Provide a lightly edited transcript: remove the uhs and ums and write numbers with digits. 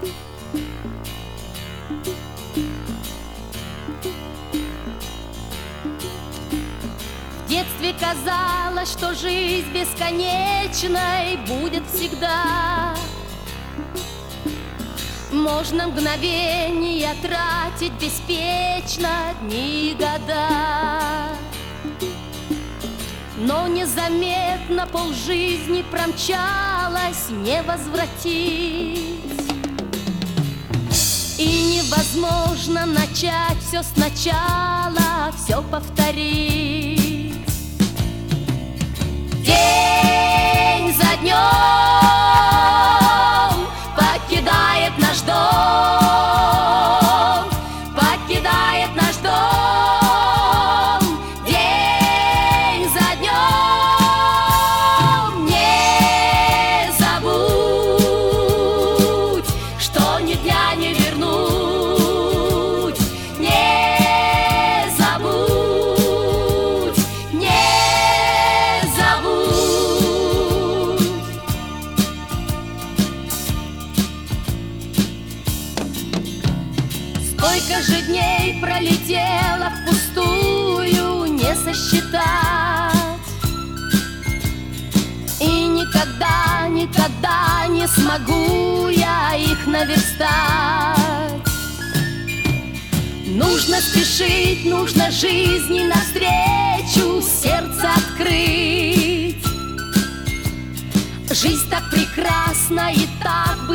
В детстве казалось, что жизнь бесконечной будет всегда. Можно мгновения тратить беспечно дни и года. Но незаметно полжизни промчалась, не возвратить. И невозможно начать все сначала, все повторить. День за днем покидает наш дом, покидает наш дом. День за днем не забудь, что ни дня не вернуть. Не забудь, не забудь. Сколько же дней пролетело впустую, не сосчитать. И никогда, никогда не смогу я их наверстать. Нужно спешить, нужно жизни навстречу сердце открыть. Жизнь так прекрасна и так